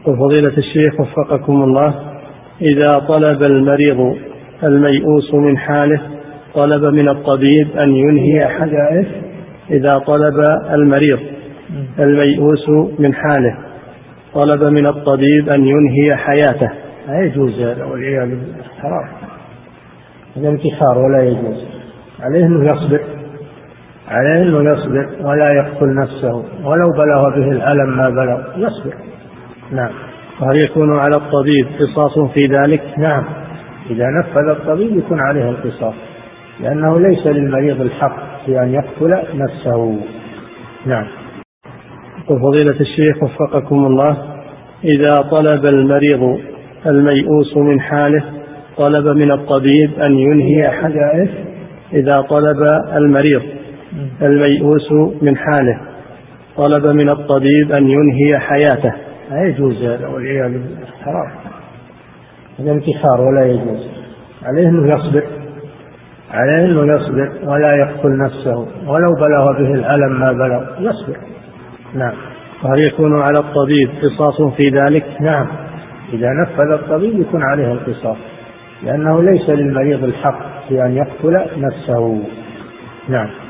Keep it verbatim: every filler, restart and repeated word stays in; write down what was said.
فضيلة الشيخ وفقكم الله، إذا طلب المريض الميؤوس من حاله طلب من الطبيب أن ينهي حاله، إذا طلب المريض الميؤوس من حاله طلب من الطبيب أن ينهي حياته، لا يجوز هذا والعياذ بالله، حرام، هذا انتحار ولا يجوز. عليه أنه يصبر، عليه أنه يصبر ولا يقتل نفسه ولو بلغ به الألم ما بلغ، يصبر. نعم. وهل يكون على الطبيب قصاص في ذلك؟ نعم، إذا نفذ الطبيب يكون عليه القصاص، لأنه ليس للمريض الحق في أن يقتل نفسه. نعم. فضيلة الشيخ وفقكم الله، إذا طلب المريض الميؤوس من حاله طلب من الطبيب أن ينهي حاله، إذا طلب المريض الميؤوس من حاله طلب من الطبيب أن ينهي حياته، لا يجوز هذا والعياذ بالله، حرام، هذا انتحار ولا يجوز. عليه أنه يصبر، عليه أنه يصبر ولا يقتل نفسه ولو بلغ به الألم ما بلغ، يصبر. نعم. وهل يكون على الطبيب قصاص في ذلك؟ نعم، إذا نفذ الطبيب يكون عليه القصاص، لأنه ليس للمريض الحق في أن يقتل نفسه. نعم.